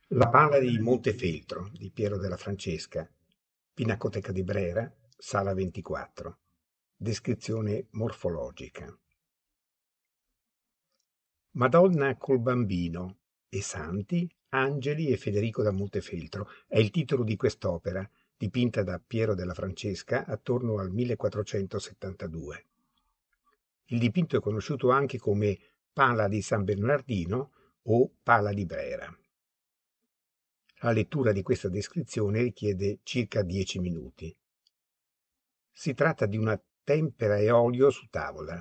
La pala di Montefeltro di Piero della Francesca, Pinacoteca di Brera, sala 24. Descrizione morfologica. Madonna col bambino e santi, angeli e Federico da Montefeltro è il titolo di quest'opera, dipinta da Piero della Francesca attorno al 1472. Il dipinto è conosciuto anche come Pala di San Bernardino o Pala di Brera. La lettura di questa descrizione richiede circa 10 minuti. Si tratta di una tempera e olio su tavola.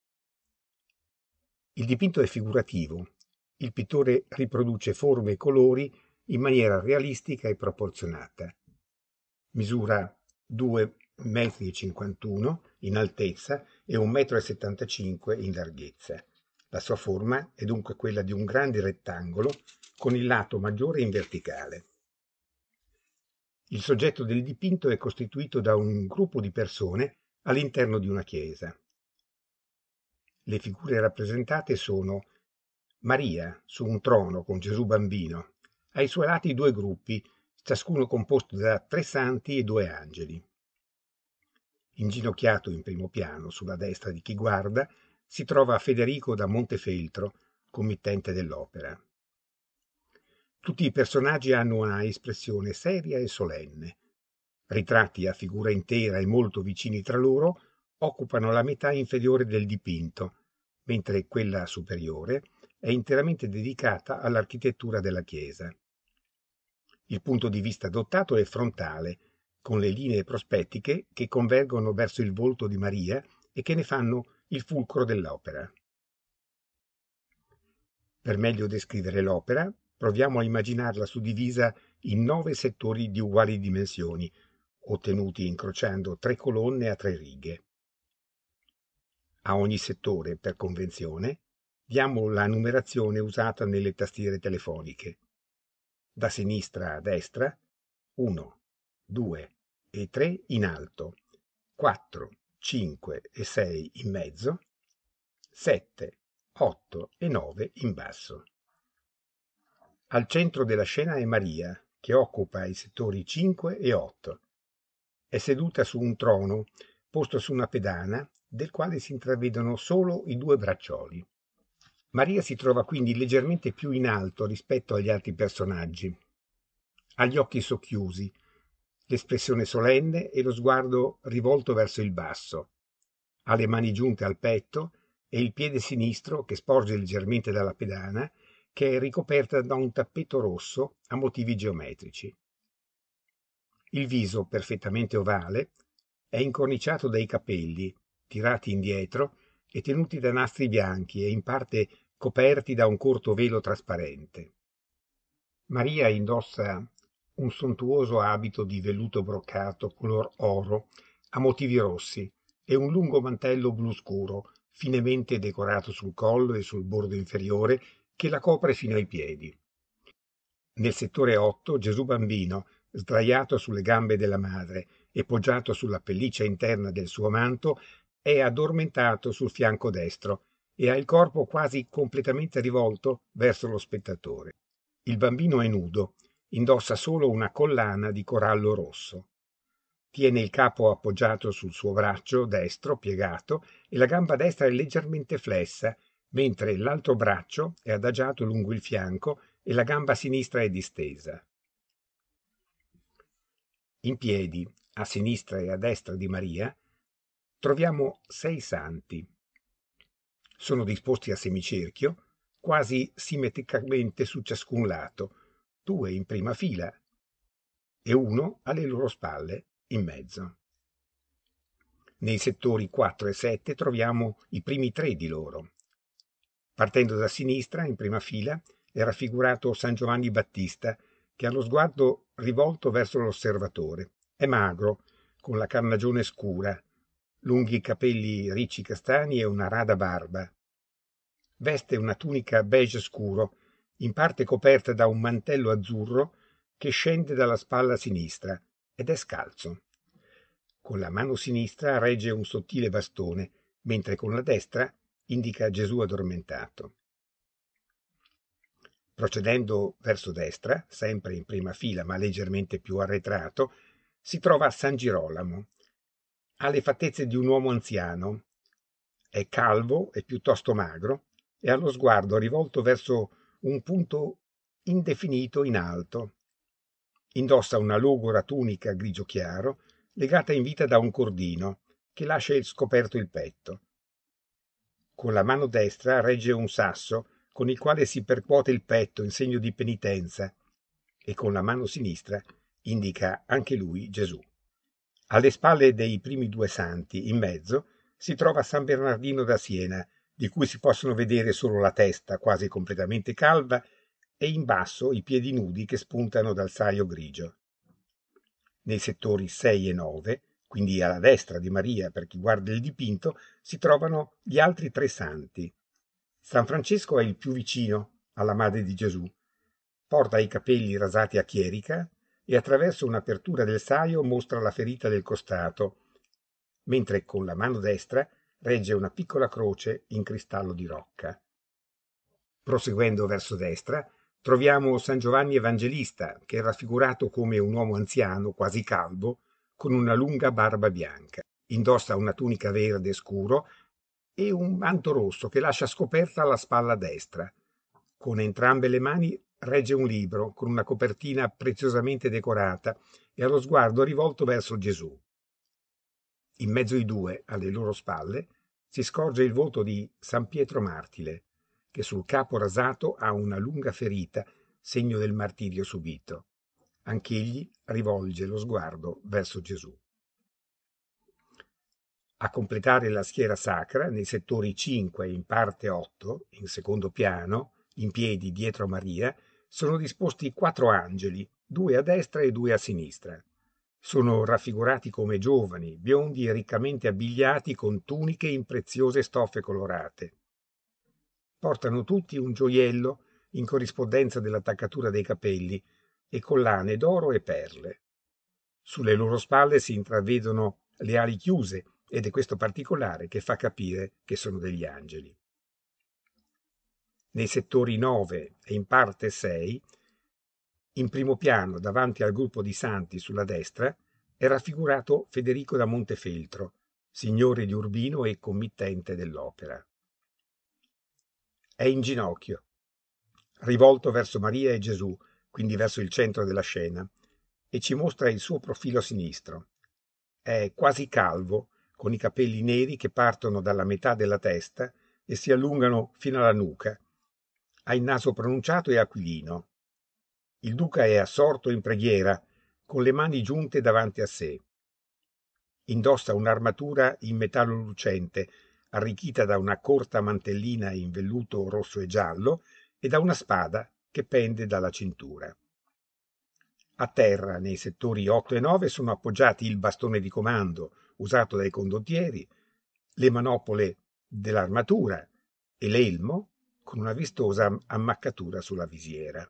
Il dipinto è figurativo. Il pittore riproduce forme e colori in maniera realistica e proporzionata. Misura 2,51 m in altezza e 1,75 m in larghezza. La sua forma è dunque quella di un grande rettangolo con il lato maggiore in verticale. Il soggetto del dipinto è costituito da un gruppo di persone all'interno di una chiesa. Le figure rappresentate sono Maria su un trono con Gesù bambino, ai suoi lati due gruppi, ciascuno composto da 3 santi e 2 angeli. Inginocchiato in primo piano, sulla destra di chi guarda, si trova Federico da Montefeltro, committente dell'opera. Tutti i personaggi hanno una espressione seria e solenne. Ritratti a figura intera e molto vicini tra loro occupano la metà inferiore del dipinto, mentre quella superiore è interamente dedicata all'architettura della chiesa. Il punto di vista adottato è frontale, con le linee prospettiche che convergono verso il volto di Maria e che ne fanno il fulcro dell'opera. Per meglio descrivere l'opera, proviamo a immaginarla suddivisa in 9 settori di uguali dimensioni, ottenuti incrociando 3 colonne a 3 righe. A ogni settore, per convenzione, diamo la numerazione usata nelle tastiere telefoniche. Da sinistra a destra, 1, 2 e 3 in alto, 4, 5 e 6 in mezzo, 7, 8 e 9 in basso. Al centro della scena è Maria, che occupa i settori 5 e 8. È seduta su un trono posto su una pedana, del quale si intravedono solo i 2 braccioli. Maria si trova quindi leggermente più in alto rispetto agli altri personaggi. Ha gli occhi socchiusi, l'espressione solenne e lo sguardo rivolto verso il basso. Ha le mani giunte al petto e il piede sinistro, che sporge leggermente dalla pedana, che è ricoperta da un tappeto rosso a motivi geometrici. Il viso, perfettamente ovale, è incorniciato dai capelli, tirati indietro e tenuti da nastri bianchi e in parte coperti da un corto velo trasparente. Maria indossa un sontuoso abito di velluto broccato color oro a motivi rossi e un lungo mantello blu scuro, finemente decorato sul collo e sul bordo inferiore, che la copre fino ai piedi. Nel settore 8 Gesù bambino, sdraiato sulle gambe della madre e poggiato sulla pelliccia interna del suo manto, è addormentato sul fianco destro e ha il corpo quasi completamente rivolto verso lo spettatore. Il bambino è nudo, indossa solo una collana di corallo rosso. Tiene il capo appoggiato sul suo braccio destro piegato e la gamba destra è leggermente flessa, mentre l'altro braccio è adagiato lungo il fianco e la gamba sinistra è distesa. In piedi, a sinistra e a destra di Maria, troviamo 6 santi. Sono disposti a semicerchio, quasi simmetricamente su ciascun lato, 2 in prima fila e uno alle loro spalle in mezzo. Nei settori 4 e 7 troviamo i primi 3 di loro. Partendo da sinistra, in prima fila, è raffigurato San Giovanni Battista, che ha lo sguardo rivolto verso l'osservatore. È magro, con la carnagione scura, lunghi capelli ricci castani e una rada barba. Veste una tunica beige scuro, in parte coperta da un mantello azzurro che scende dalla spalla sinistra, ed è scalzo. Con la mano sinistra regge un sottile bastone, mentre con la destra indica Gesù addormentato. Procedendo verso destra, sempre in prima fila ma leggermente più arretrato, si trova San Girolamo. Ha le fattezze di un uomo anziano, è calvo e piuttosto magro e ha lo sguardo rivolto verso un punto indefinito in alto. Indossa una logora tunica grigio chiaro, legata in vita da un cordino, che lascia scoperto il petto. Con la mano destra regge un sasso con il quale si percuote il petto in segno di penitenza e con la mano sinistra indica anche lui Gesù. Alle spalle dei primi due santi, in mezzo, si trova San Bernardino da Siena, di cui si possono vedere solo la testa quasi completamente calva e in basso i piedi nudi che spuntano dal saio grigio. Nei settori 6 e 9, quindi alla destra di Maria per chi guarda il dipinto, si trovano gli altri tre santi. San Francesco è il più vicino alla Madre di Gesù. Porta i capelli rasati a chierica e attraverso un'apertura del saio mostra la ferita del costato, mentre con la mano destra regge una piccola croce in cristallo di rocca. Proseguendo verso destra, troviamo San Giovanni Evangelista, che è raffigurato come un uomo anziano, quasi calvo, con una lunga barba bianca. Indossa una tunica verde scuro e un manto rosso che lascia scoperta la spalla destra. Con entrambe le mani regge un libro con una copertina preziosamente decorata e ha lo sguardo rivolto verso Gesù. In mezzo ai due, alle loro spalle, si scorge il volto di San Pietro Martire, che sul capo rasato ha una lunga ferita, segno del martirio subito. Anch'egli rivolge lo sguardo verso Gesù. A completare la schiera sacra, nei settori 5 e in parte 8, in secondo piano, in piedi dietro Maria, sono disposti 4 angeli, 2 a destra e 2 a sinistra. Sono raffigurati come giovani, biondi e riccamente abbigliati con tuniche in preziose stoffe colorate. Portano tutti un gioiello in corrispondenza dell'attaccatura dei capelli e collane d'oro e perle. Sulle loro spalle si intravedono le ali chiuse ed è questo particolare che fa capire che sono degli angeli. Nei settori 9 e in parte 6, in primo piano davanti al gruppo di santi sulla destra, è raffigurato Federico da Montefeltro, signore di Urbino e committente dell'opera. È in ginocchio, rivolto verso Maria e Gesù, quindi verso il centro della scena, e ci mostra il suo profilo sinistro. È quasi calvo, con i capelli neri che partono dalla metà della testa e si allungano fino alla nuca. Ha il naso pronunciato e aquilino. Il duca è assorto in preghiera, con le mani giunte davanti a sé. Indossa un'armatura in metallo lucente, arricchita da una corta mantellina in velluto rosso e giallo e da una spada che pende dalla cintura. A terra, nei settori 8 e 9, sono appoggiati il bastone di comando usato dai condottieri, le manopole dell'armatura e l'elmo con una vistosa ammaccatura sulla visiera.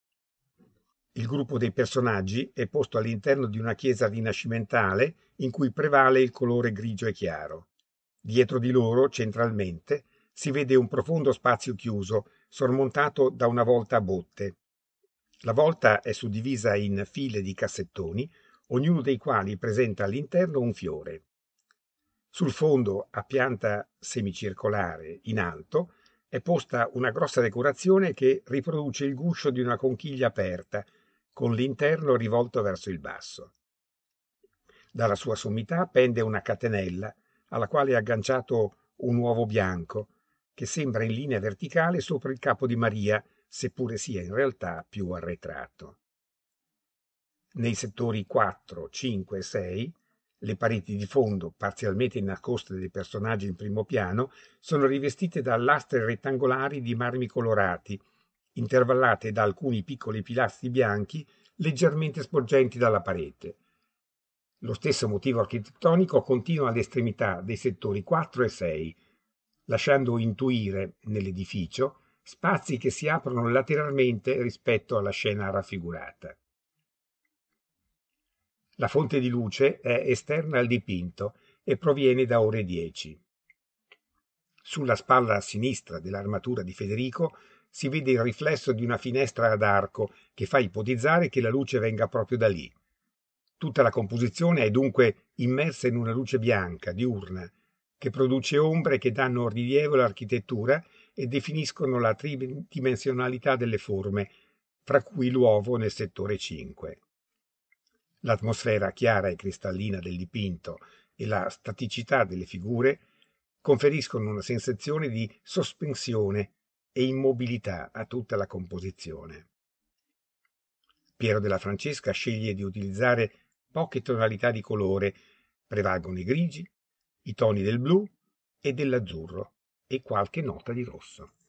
Il gruppo dei personaggi è posto all'interno di una chiesa rinascimentale in cui prevale il colore grigio e chiaro. Dietro di loro, centralmente, si vede un profondo spazio chiuso, sormontato da una volta a botte. La volta è suddivisa in file di cassettoni, ognuno dei quali presenta all'interno un fiore. Sul fondo, a pianta semicircolare, in alto, è posta una grossa decorazione che riproduce il guscio di una conchiglia aperta, con l'interno rivolto verso il basso. Dalla sua sommità pende una catenella, alla quale è agganciato un uovo bianco, che sembra in linea verticale sopra il capo di Maria, seppure sia in realtà più arretrato. Nei settori 4, 5 e 6, le pareti di fondo, parzialmente nascoste dai personaggi in primo piano, sono rivestite da lastre rettangolari di marmi colorati, intervallate da alcuni piccoli pilastri bianchi leggermente sporgenti dalla parete. Lo stesso motivo architettonico continua all'estremità dei settori 4 e 6, lasciando intuire nell'edificio spazi che si aprono lateralmente rispetto alla scena raffigurata. La fonte di luce è esterna al dipinto e proviene da ore 10. Sulla spalla sinistra dell'armatura di Federico si vede il riflesso di una finestra ad arco che fa ipotizzare che la luce venga proprio da lì. Tutta la composizione è dunque immersa in una luce bianca, diurna, che produce ombre che danno rilievo all'architettura e definiscono la tridimensionalità delle forme, fra cui l'uovo nel settore 5. L'atmosfera chiara e cristallina del dipinto e la staticità delle figure conferiscono una sensazione di sospensione e immobilità a tutta la composizione. Piero della Francesca sceglie di utilizzare poche tonalità di colore, prevalgono i grigi, i toni del blu e dell'azzurro e qualche nota di rosso.